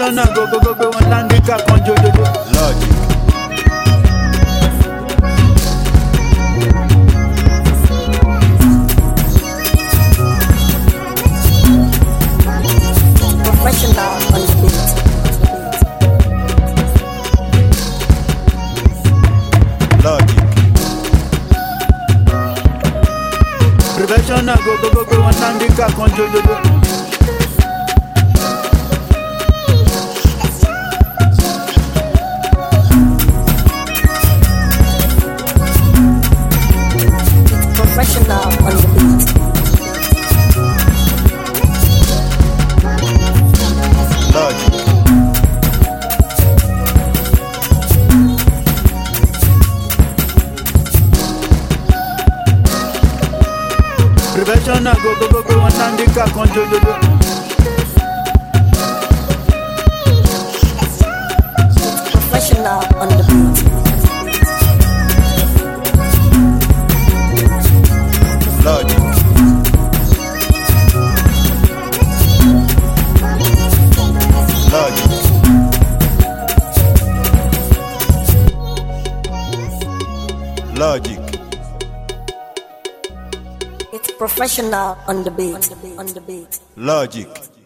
Professional, go, one land the car, conjure, Logic. Professional on the beat. Logic. Professional, go, one land the car, conjure, Professional on the beat. Logic. Professional, go, one land the car, conjure, Professional on the beat. Logic. Logic. Logic. It's professional on the beat. On the beat. Logic.